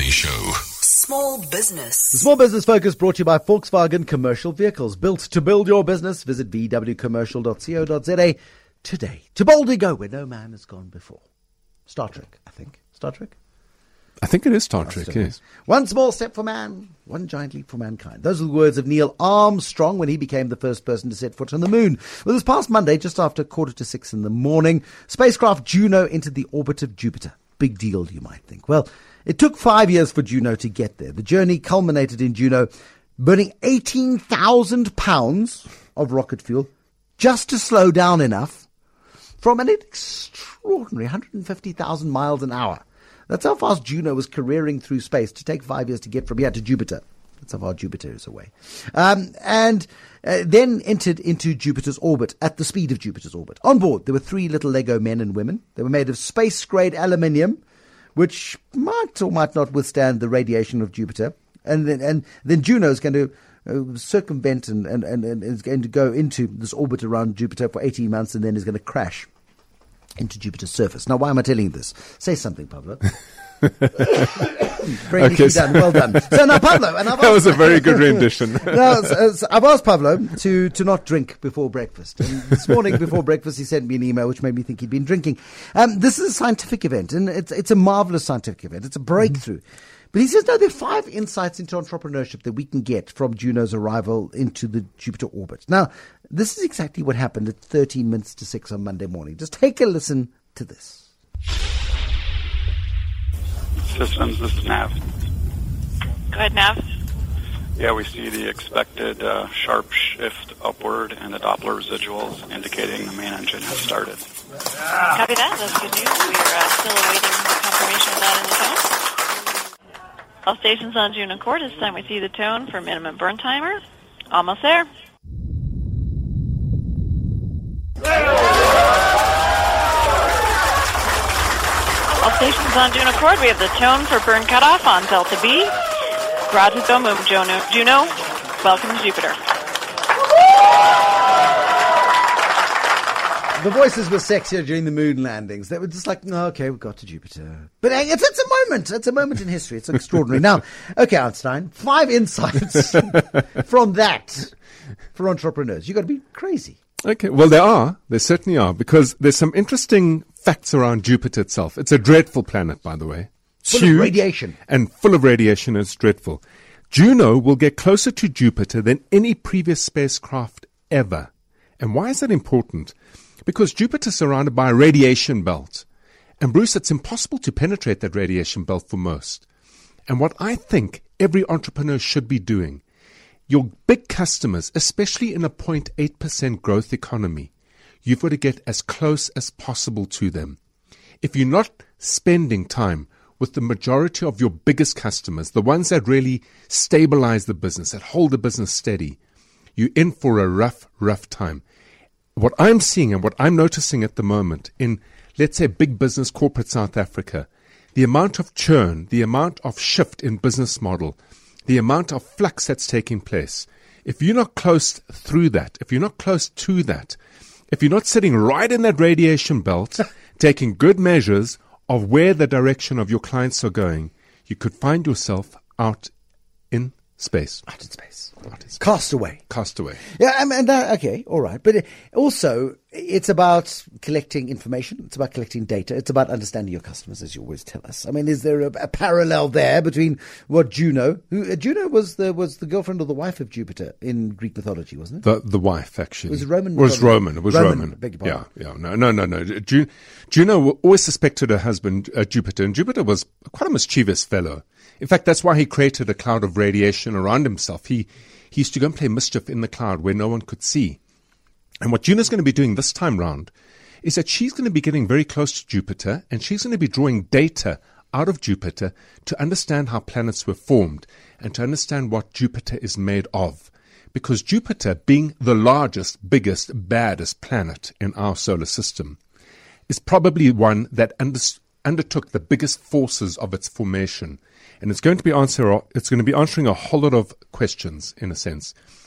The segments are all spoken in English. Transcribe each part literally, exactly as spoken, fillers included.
Show. Small business. The Small Business Focus brought to you by Volkswagen Commercial Vehicles. Built to build your business. Visit v w commercial dot co dot z a today. To boldly go where no man has gone before. Star Trek, I think. Star Trek? I think it is Star Trek, yes. One small step for man, one giant leap for mankind. Those are the words of Neil Armstrong when he became the first person to set foot on the moon. Well, this past Monday, just after quarter to six in the morning, spacecraft Juno entered the orbit of Jupiter. Big deal, you might think. Well, it took five years for Juno to get there. The journey culminated in Juno burning eighteen thousand pounds of rocket fuel just to slow down enough from an extraordinary one hundred fifty thousand miles an hour. That's how fast Juno was careering through space to take five years to get from here to Jupiter. That's how far Jupiter is away. Um, and uh, then entered into Jupiter's orbit at the speed of Jupiter's orbit. On board, there were three little Lego men and women. They were made of space-grade aluminium, which might or might not withstand the radiation of Jupiter. And then, and then Juno is going to uh, circumvent and, and, and, and is going to go into this orbit around Jupiter for eighteen months and then is going to crash into Jupiter's surface. Now, why am I telling you this? Say something, Pablo. Very okay, neatly so done. Well done. So now, Pablo, and I've that was a very good rendition. now, so, so I've asked Pablo to, to not drink before breakfast. And this morning before breakfast, he sent me an email which made me think he'd been drinking. Um, this is a scientific event, and it's it's a marvelous scientific event. It's a breakthrough. Mm-hmm. But he says, no, there are five insights into entrepreneurship that we can get from Juno's arrival into the Jupiter orbit. Now, this is exactly what happened at thirteen minutes to six on Monday morning. Just take a listen to this. Systems, this is Nav. Go ahead, Nav. Yeah, we see the expected uh, sharp shift upward and the Doppler residuals indicating the main engine has started. Copy that. That's good news. We are uh, still awaiting confirmation of that in the tone. All stations on Juno Core. This time we see the tone for minimum burn timer. Almost there. All stations on Juno Core. We have the tone for burn cutoff on Delta B. Grazie mum, Juno. Juno, welcome to Jupiter. The voices were sexier during the moon landings. They were just like, oh, okay, we got to Jupiter. But hey, it's, it's a moment. It's a moment in history. It's extraordinary. Now, okay, Einstein, five insights from that for entrepreneurs. You've got to be crazy. Okay, well, there are. There certainly are, because there's some interesting facts around Jupiter itself. It's a dreadful planet, by the way. It's full huge of radiation. And full of radiation. It's dreadful. Juno will get closer to Jupiter than any previous spacecraft ever. And why is that important? Because Jupiter's surrounded by a radiation belt. And Bruce, it's impossible to penetrate that radiation belt for most. And what I think every entrepreneur should be doing, your big customers, especially in a zero point eight percent growth economy, you've got to get as close as possible to them. If you're not spending time with the majority of your biggest customers, the ones that really stabilize the business, that hold the business steady, you're in for a rough, rough time. What I'm seeing and what I'm noticing at the moment in, let's say, big business corporate South Africa, the amount of churn, the amount of shift in business model, the amount of flux that's taking place, if you're not close through that, if you're not close to that, if you're not sitting right in that radiation belt, taking good measures of where the direction of your clients are going, you could find yourself out in space. Out in space. Out in space. Cast away. Cast away. Yeah, I mean, that, okay, all right. But also, it's about collecting information. It's about collecting data. It's about understanding your customers, as you always tell us. I mean, is there a, a parallel there between what Juno, who uh, Juno was the was the girlfriend or the wife of Jupiter in Greek mythology, wasn't it? The the wife, actually. Was it Roman? It was Roman. It was Roman. Roman. Beg your pardon. Yeah, yeah. No, no, no, no. Ju- Juno always suspected her husband, uh, Jupiter, and Jupiter was quite a mischievous fellow. In fact, that's why he created a cloud of radiation around himself. He he used to go and play mischief in the cloud where no one could see. And what Juno's going to be doing this time round is that she's going to be getting very close to Jupiter, and she's going to be drawing data out of Jupiter to understand how planets were formed and to understand what Jupiter is made of. Because Jupiter, being the largest, biggest, baddest planet in our solar system, is probably one that under, undertook the biggest forces of its formation. And it's going to be answer. It's going to be answering a whole lot of questions, in a sense.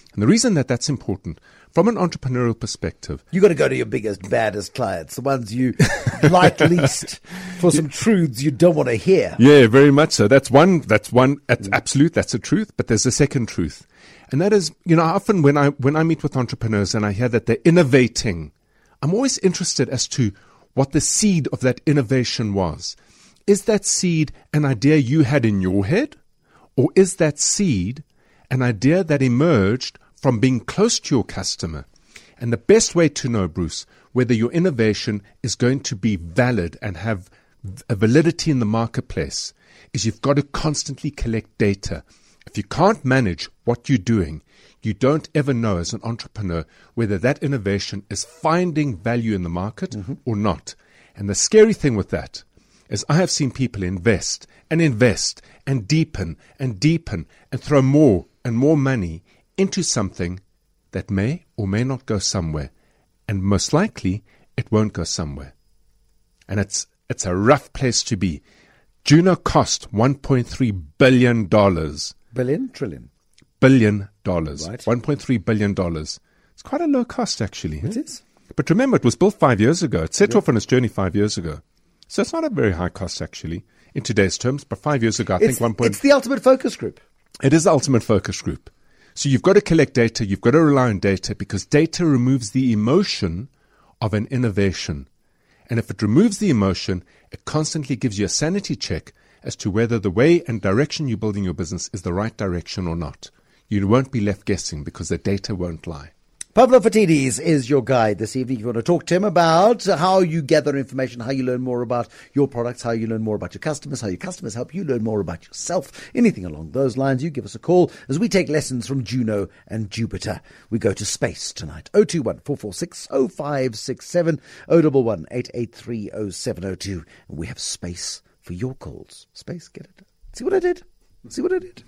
And the reason that that's important, from an entrepreneurial perspective, You got to go to your biggest, baddest clients, the ones you like least, for some truths you don't want to hear. yeah, very much so. That's one, that's one, that's absolute, that's a truth, but there's a second truth. And that is, you know, often when I, when I meet with entrepreneurs and I hear that they're innovating, I'm always interested as to what the seed of that innovation was. Is that seed an idea you had in your head? Or is that seed an idea that emerged from being close to your customer? And the best way to know, Bruce, whether your innovation is going to be valid and have a validity in the marketplace is you've got to constantly collect data. If you can't manage what you're doing, you don't ever know as an entrepreneur whether that innovation is finding value in the market mm-hmm. or not. And the scary thing with that is I have seen people invest and invest and deepen and deepen and throw more and more money into something that may or may not go somewhere. And most likely, it won't go somewhere. And it's it's a rough place to be. Juno cost one point three billion dollars. Billion? Trillion? Billion dollars. Right. one point three billion dollars. It's quite a low cost, actually. It eh? is. But remember, it was built five years ago. It set Yeah. off on its journey five years ago. So it's not a very high cost, actually, in today's terms. But five years ago, I It's, think one point... it's the ultimate focus group. It is the ultimate focus group. So you've got to collect data. You've got to rely on data because data removes the emotion of an innovation. And if it removes the emotion, it constantly gives you a sanity check as to whether the way and direction you're building your business is the right direction or not. You won't be left guessing because the data won't lie. Pavlo Phitidis is your guide this evening. If you want to talk to him about how you gather information, how you learn more about your products, how you learn more about your customers, how your customers help you learn more about yourself, anything along those lines, you give us a call as we take lessons from Juno and Jupiter. We go to space tonight. oh two one, four four six, oh five six seven, oh one one, eight eight three, oh seven oh two. And we have space for your calls. Space, get it? See what I did? See what I did?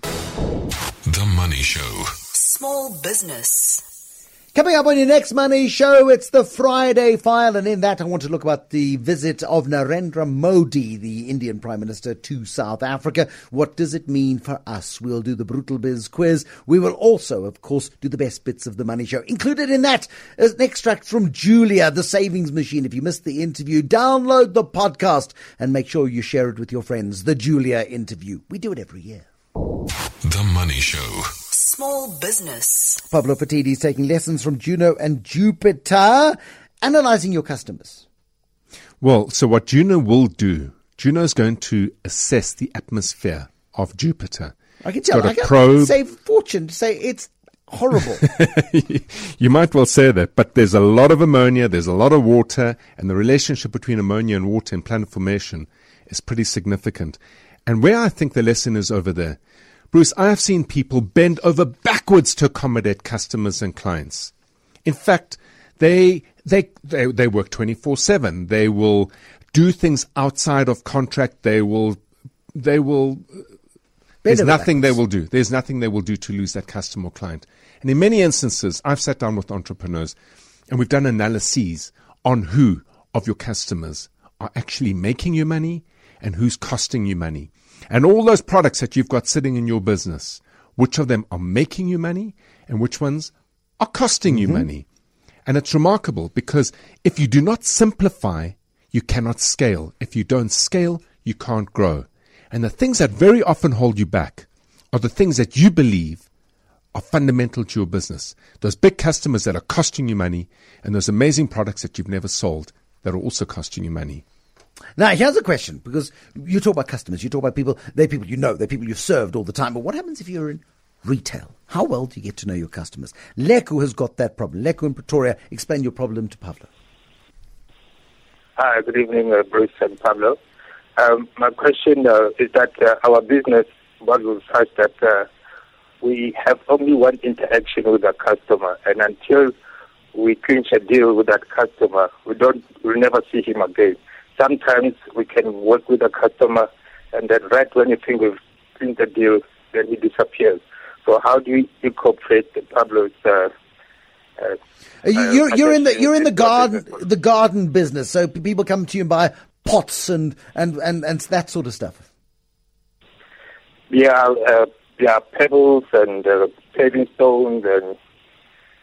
The Money Show. Small business. Coming up on your next Money Show, it's the Friday File, and in that I want to look about the visit of Narendra Modi, the Indian Prime Minister, to South Africa. What does it mean for us? We'll do the Brutal Biz quiz. We will also, of course, do the best bits of the Money Show. Included in that is an extract from Julia, the savings machine. If you missed the interview, download the podcast and make sure you share it with your friends. The Julia interview. We do it every year. The Money Show. Small business. Pavlo Phitidis taking lessons from Juno and Jupiter, analyzing your customers. Well, so what Juno will do, Juno is going to assess the atmosphere of Jupiter. I can It's tell. got a I can probe. say fortune to say it's horrible. You might well say that, but there's a lot of ammonia, there's a lot of water, and the relationship between ammonia and water in planet formation is pretty significant. And where I think the lesson is over there, Bruce, I have seen people bend over backwards to accommodate customers and clients. In fact, they they they, they work twenty-four seven. They will do things outside of contract. They will they will There's over nothing they backwards. will do. There's nothing they will do to lose that customer or client. And in many instances, I've sat down with entrepreneurs and we've done analyses on who of your customers are actually making you money and who's costing you money. And all those products that you've got sitting in your business, which of them are making you money and which ones are costing you money. And it's remarkable because if you do not simplify, you cannot scale. If you don't scale, you can't grow. And the things that very often hold you back are the things that you believe are fundamental to your business. Those big customers that are costing you money and those amazing products that you've never sold that are also costing you money. Now, here's a question, because you talk about customers, you talk about people, they're people you know, they're people you've served all the time. But what happens if you're in retail? How well do you get to know your customers? Leku has got that problem. Leku in Pretoria, explain your problem to Pavlo. Hi, good evening, uh, Bruce and Pablo. Um, my question uh, is that uh, our business model is such that uh, we have only one interaction with the customer, and until we clinch a deal with that customer, we don't, we'll never see him again. Sometimes we can work with a customer, and then right when you think we've clinched the deal, then he disappears. So how do you incorporate Pablo's? Uh, uh, You, you're, you're in the you're in the uh, garden the garden business, so p- people come to you and buy pots and and, and, and that sort of stuff. Yeah, uh, yeah, pebbles and uh, paving stones and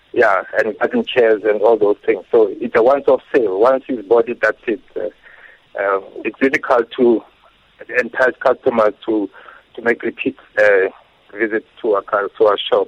yeah, and garden chairs and all those things. So it's a once-off sale. Once he's bought it, that's it. Uh, uh, it's difficult to entice customers to to make repeat uh, visits to our car, to our shop.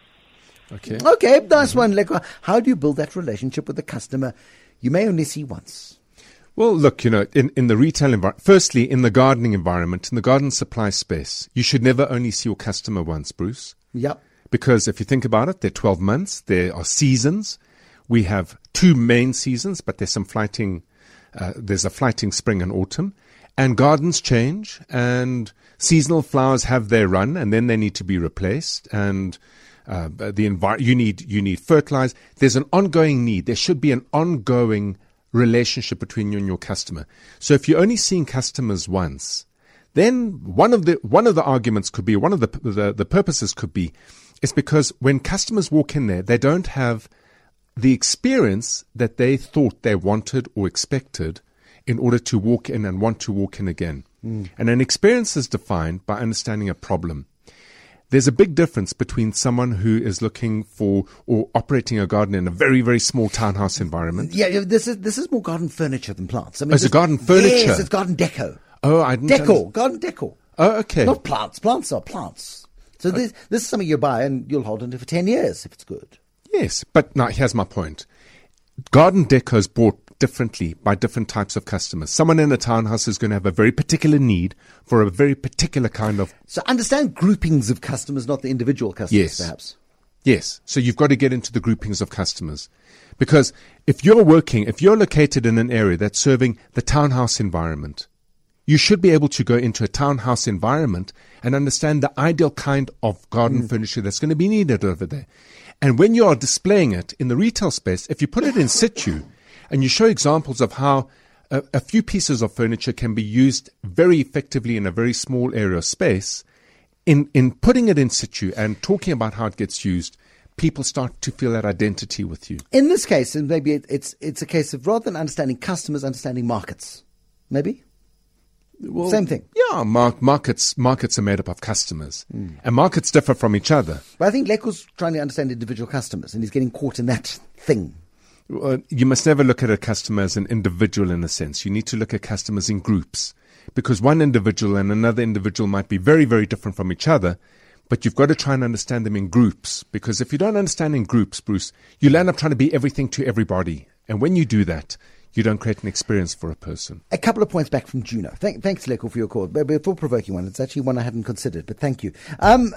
Okay. Okay, nice one, Leko. How do you build that relationship with the customer you may only see once? Well, look, you know, in, in the retail environment, firstly, in the gardening environment, in the garden supply space, you should never only see your customer once, Bruce. Yep. Because if you think about it, there are twelve months, there are seasons. We have two main seasons, but there's some flighting, uh, there's a flighting spring and autumn. And gardens change, and seasonal flowers have their run, and then they need to be replaced. And uh, the envi- you need you need fertilizer. There's an ongoing need. There should be an ongoing relationship between you and your customer. So if you're only seeing customers once, then one of the one of the arguments could be, one of the the, the purposes could be, is because when customers walk in there, they don't have the experience that they thought they wanted or expected in order to walk in and want to walk in again. Mm. And an experience is defined by understanding a problem. There's a big difference between someone who is looking for or operating a garden in a very, very small townhouse environment. Yeah, this is this is more garden furniture than plants. I mean, oh, it's a garden furniture? Yes, it's garden deco. Oh, I didn't Decor, understand. garden decor. Oh, okay. Not plants. Plants are plants. So okay. this this is something you buy and you'll hold onto for ten years if it's good. Yes, but now here's my point. Garden deco is bought differently by different types of customers. Someone in a townhouse is going to have a very particular need for a very particular kind of... So understand groupings of customers, not the individual customers, yes. perhaps. Yes. So you've got to get into the groupings of customers. Because if you're working, if you're located in an area that's serving the townhouse environment, you should be able to go into a townhouse environment and understand the ideal kind of garden mm. furniture that's going to be needed over there. And when you are displaying it in the retail space, if you put it in situ and you show examples of how a, a few pieces of furniture can be used very effectively in a very small area of space, in, in putting it in situ and talking about how it gets used, people start to feel that identity with you. In this case, and maybe it, it's it's a case of rather than understanding customers, understanding markets. Maybe? Well, same thing. Yeah, mar- markets markets are made up of customers, mm. and markets differ from each other. But I think Leko's trying to understand individual customers, and he's getting caught in that thing. Well, you must never look at a customer as an individual in a sense. You need to look at customers in groups, because one individual and another individual might be very, very different from each other, but you've got to try and understand them in groups, because if you don't understand in groups, Bruce, you'll end up trying to be everything to everybody. And when you do that, you don't create an experience for a person. A couple of points back from Juno. Thank, thanks, Leko, for your call. A thought-provoking one. It's actually one I hadn't considered, but thank you. Um,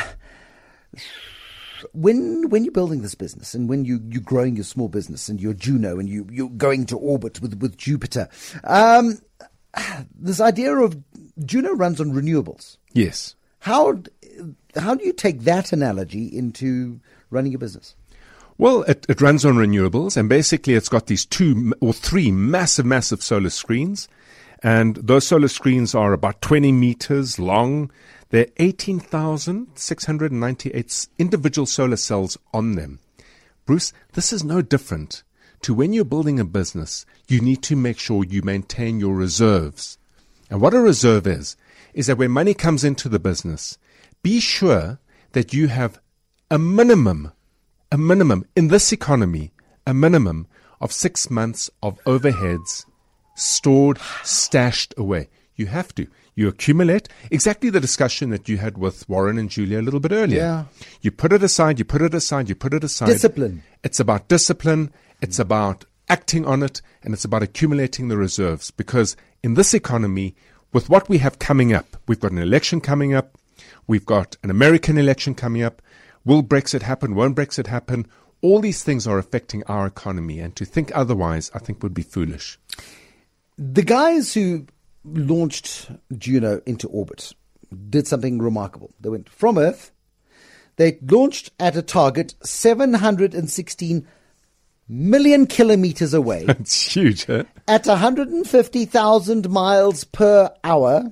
when when you're building this business and when you, you're growing your small business and you're Juno and you, you're going to orbit with, with Jupiter, um, this idea of Juno runs on renewables. Yes. How how do you take that analogy into running your business? Well, it, it runs on renewables, and basically it's got these two or three massive, massive solar screens, and those solar screens are about twenty meters long. There are eighteen thousand six hundred ninety-eight individual solar cells on them. Bruce, this is no different to when you're building a business. You need to make sure you maintain your reserves. And what a reserve is, is that when money comes into the business, be sure that you have a minimum A minimum, in this economy, a minimum of six months of overheads stored, stashed away. You have to. You accumulate. Exactly the discussion that you had with Warren and Julia a little bit earlier. Yeah. You put it aside, you put it aside, you put it aside. Discipline. It's about discipline. It's about acting on it. And it's about accumulating the reserves. Because in this economy, with what we have coming up, we've got an election coming up. We've got an American election coming up. Will Brexit happen? Won't Brexit happen? All these things are affecting our economy, and to think otherwise, I think, would be foolish. The guys who launched Juno into orbit did something remarkable. They went from Earth. They launched at a target seven hundred sixteen million kilometers away. That's huge, huh? At one hundred fifty thousand miles per hour,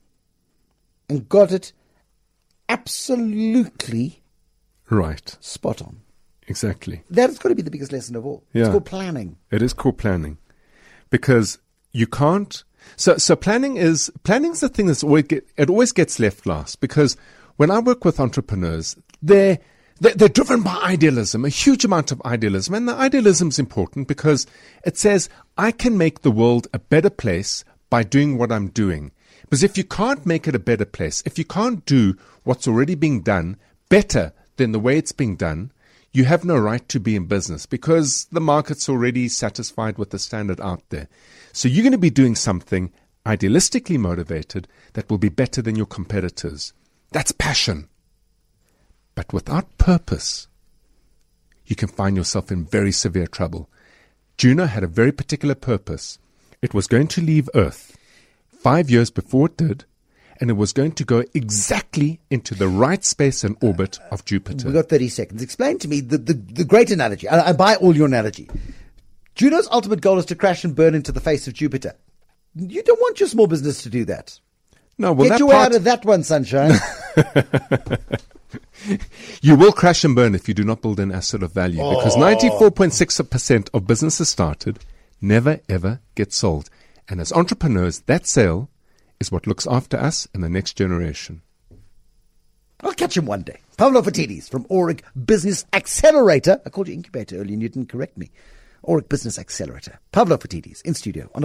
and got it absolutely right. Spot on. Exactly. That's got to be the biggest lesson of all. Yeah. It's called planning. It is called planning. Because you can't... So so planning is planning's the thing that's always get, it always gets left last. Because when I work with entrepreneurs, they They're, they're driven by idealism, a huge amount of idealism. And the idealism is important because it says, I can make the world a better place by doing what I'm doing. Because if you can't make it a better place, if you can't do what's already being done better than the way it's being done, you have no right to be in business because the market's already satisfied with the standard out there. So you're going to be doing something idealistically motivated that will be better than your competitors. That's passion. But without purpose, you can find yourself in very severe trouble. Juno had a very particular purpose. It was going to leave Earth five years before it did, and it was going to go exactly into the right space and orbit of Jupiter. We've got thirty seconds. Explain to me the, the, the great analogy. I, I buy all your analogy. Juno's ultimate goal is to crash and burn into the face of Jupiter. You don't want your small business to do that. No, well, Get that your way part, out of that one, sunshine. You will crash and burn if you do not build an asset of value, Oh. because ninety-four point six percent of businesses started never ever get sold. And as entrepreneurs, that sale is what looks after us and the next generation. I'll catch him one day. Pavlo Phitidis from Auric Business Accelerator. I called you incubator earlier and you didn't correct me. Auric Business Accelerator. Pavlo Phitidis in studio on